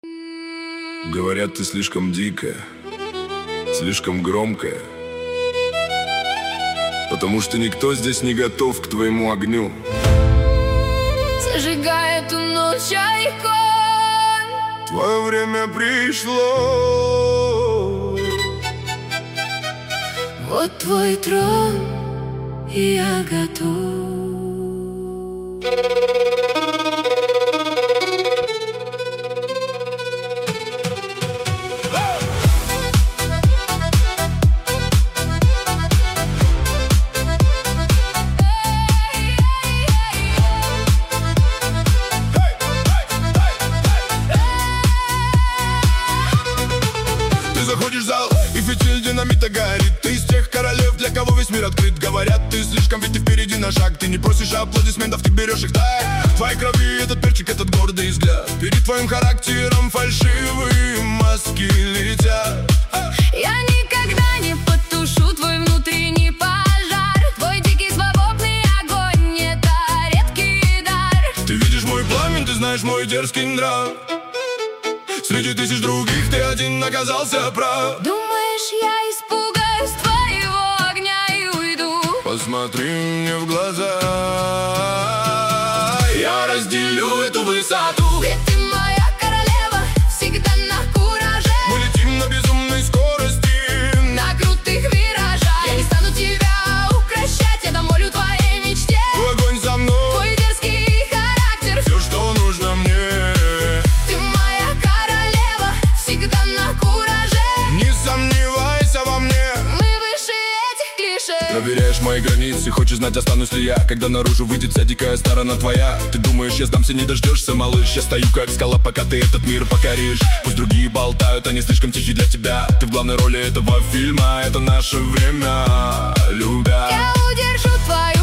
Говорят, ты слишком дикая, слишком громкая, потому что никто здесь не готов к твоему огню. Зажигай эту ночь, айкон. Твое время пришло. Вот твой трон, и я готов. Заходишь в зал, и фитиль динамита горит. Ты из тех королев, для кого весь мир открыт. Говорят, ты слишком, ведь ты впереди на шаг. Ты не просишь аплодисментов, ты берешь их так. В твоей крови этот перчик, этот гордый взгляд. Перед твоим характером фальшивые маски летят. Я никогда не потушу твой внутренний пожар. Твой дикий свободный огонь — это редкий дар. Ты видишь мой пламень, ты знаешь мой дерзкий нрав. Среди тысяч других ты один оказался прав. Думаешь, я испугаюсь твоего огня и уйду? Посмотри мне в глаза, я разделю эту высоту. Ведь ты моя королева, всегда на кураже. Мы летим на безумной скорости, на крутых виражах. Я не стану тебя укращать, я дам волю твоей мечте. огонь за мной, Твой дерзкий характер, все, что нужно мне. ты моя королева, всегда на кураже. Не сомневайся во мне. Мы выше этих клише. Проверяешь мои границы, хочешь знать, останусь ли я, когда наружу выйдет вся дикая сторона твоя. Ты думаешь, я сдамся, не дождешься, малыш. Я стою как скала, пока ты этот мир покоришь. Пусть другие болтают, они слишком тихи для тебя. Ты в главной роли этого фильма, это наше время, любя. Я удержу твою